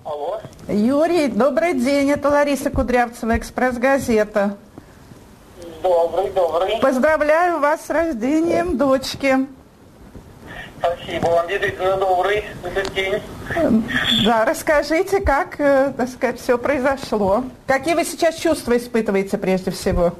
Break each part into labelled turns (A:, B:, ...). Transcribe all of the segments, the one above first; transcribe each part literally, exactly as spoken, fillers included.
A: Алло.
B: Юрий, добрый день. Это Лариса Кудрявцева, «Экспресс-газета».
A: Добрый, добрый.
B: Поздравляю вас с рождением дочки.
A: Спасибо вам, действительно добрый этот день.
B: Да, расскажите, как, э, так сказать, все произошло. Какие вы сейчас чувства испытываете прежде всего?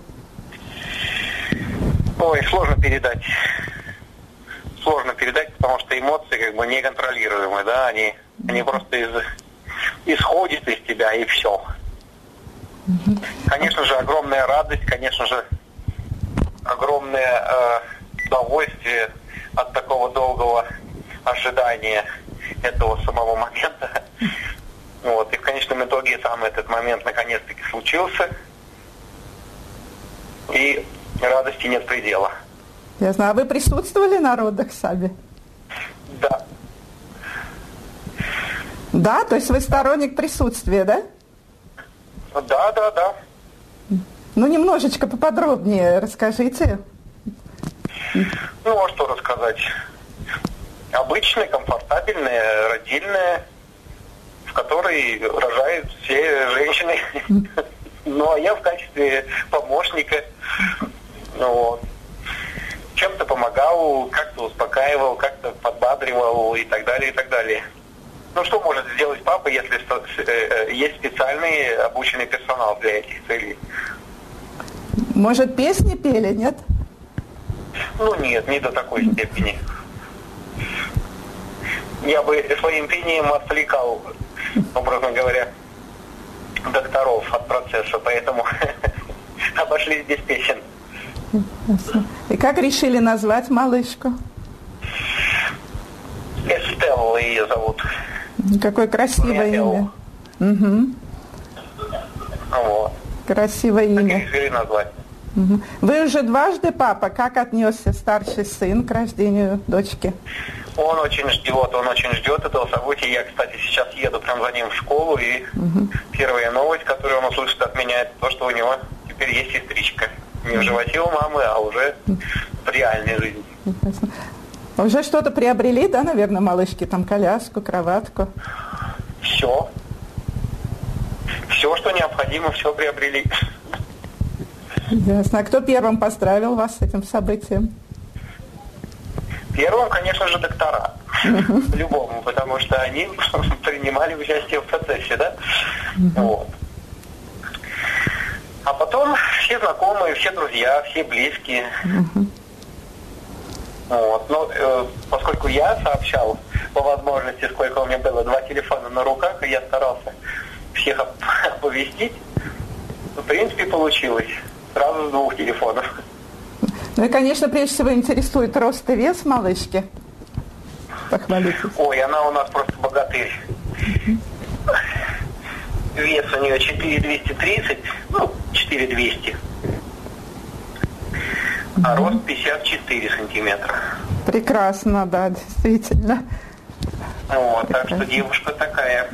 A: Ой, сложно передать. Сложно передать, потому что эмоции как бы неконтролируемые, да, они, они просто из, исходят из тебя и все. Конечно же, огромная радость, конечно же, огромное э, удовольствие от такого долгого ожидания этого самого момента. Вот. И в конечном итоге сам этот момент наконец-таки случился. И радости нет предела.
B: Ясно. А вы присутствовали на родах сами?
A: Да.
B: Да? То есть вы сторонник присутствия, да?
A: Да, да, да.
B: Ну, немножечко поподробнее расскажите.
A: Ну, а что рассказать? Обычная, комфортабельная, родильная, в которой рожают все женщины. Ну, а я в качестве помощника. Вот. Чем-то помогал, как-то успокаивал, как-то подбадривал и так далее, и так далее. Ну, что может сделать папа, если есть специальный обученный персонал для этих целей?
B: Может, песни пели, нет?
A: Ну, нет, не до такой степени. Я бы своим пением отвлекал, образно говоря, докторов от процесса, поэтому обошлись без песен.
B: И как решили назвать малышку?
A: Эстелла ее зовут.
B: Какое красивое имя. Угу.
A: Вот.
B: Красивое имя.
A: Так решили назвать.
B: Угу. Вы уже дважды папа. Как отнесся старший сын к рождению дочки?
A: Он очень ждет, он очень ждет этого события. Я, кстати, сейчас еду прямо за ним в школу, и угу. первая новость, которую он услышит от меня, это то, что у него теперь есть сестричка. Не в животе у мамы, а уже в реальной жизни.
B: Уже что-то приобрели, да, наверное, малышки? Там коляску, кроватку?
A: Все. Все, что необходимо, все приобрели.
B: Ясно. А кто первым поздравил вас с этим событием?
A: Первым, конечно же, доктора. По-любому, потому что они принимали участие в процессе, да? Вот. А потом все знакомые, все друзья, все близкие. Uh-huh. Вот. Но э, поскольку я сообщал по возможности, сколько у меня было, два телефона на руках, и я старался всех оповестить, в принципе, получилось. Сразу с двух телефонов.
B: Ну и, конечно, прежде всего интересует рост и вес малышки. Похвалитесь.
A: Ой, она у нас просто богатырь. Uh-huh. Вес у нее четыре двести тридцать, ну, четыре двести. А рост пятьдесят четыре сантиметра.
B: Прекрасно, да, действительно.
A: Вот, так что девушка такая,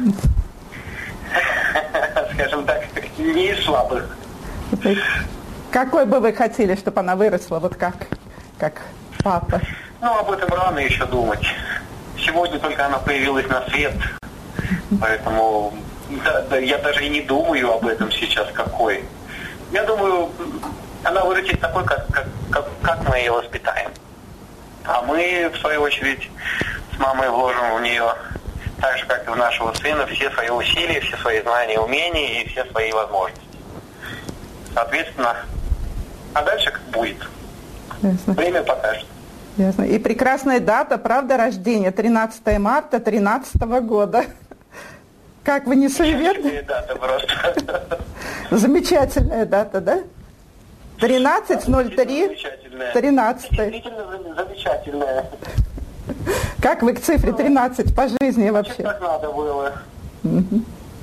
A: скажем так, не из слабых.
B: Какой бы вы хотели, чтобы она выросла, вот как, как папа?
A: Ну, об этом рано еще думать. Сегодня только она появилась на свет, поэтому... Да, да, я даже и не думаю об этом сейчас какой. Я думаю, она вырастет такой, как, как, как, как мы ее воспитаем. А мы, в свою очередь, с мамой вложим в нее, так же, как и в нашего сына, все свои усилия, все свои знания, умения и все свои возможности. Соответственно, а дальше как будет.
B: Ясно.
A: Время покажет.
B: Ясно. И прекрасная дата, правда, рождения, тринадцатого марта тринадцатого года. Как вы не суеверны?
A: Дата просто.
B: Замечательная дата, да? тринадцать ноль три тринадцать.
A: Действительно замечательная.
B: Как вы к цифре тринадцать по жизни вообще?
A: Так надо было.
B: Угу.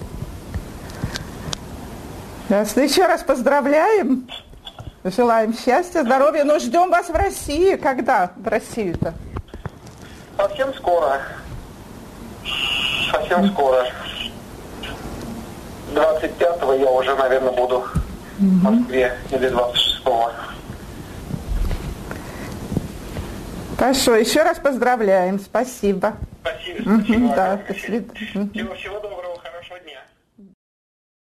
B: Ясно. Еще раз поздравляем. Желаем счастья, здоровья. Но ждем вас в России. Когда в Россию-то?
A: Совсем скоро. Совсем скоро. двадцать пятого я уже, наверное, буду в Москве, или двадцать шестого.
B: Хорошо, еще раз поздравляем. Спасибо.
A: Спасибо. Спасибо.
B: Угу, да, до свидания.
A: Всего, всего доброго, хорошего. Хорошего дня.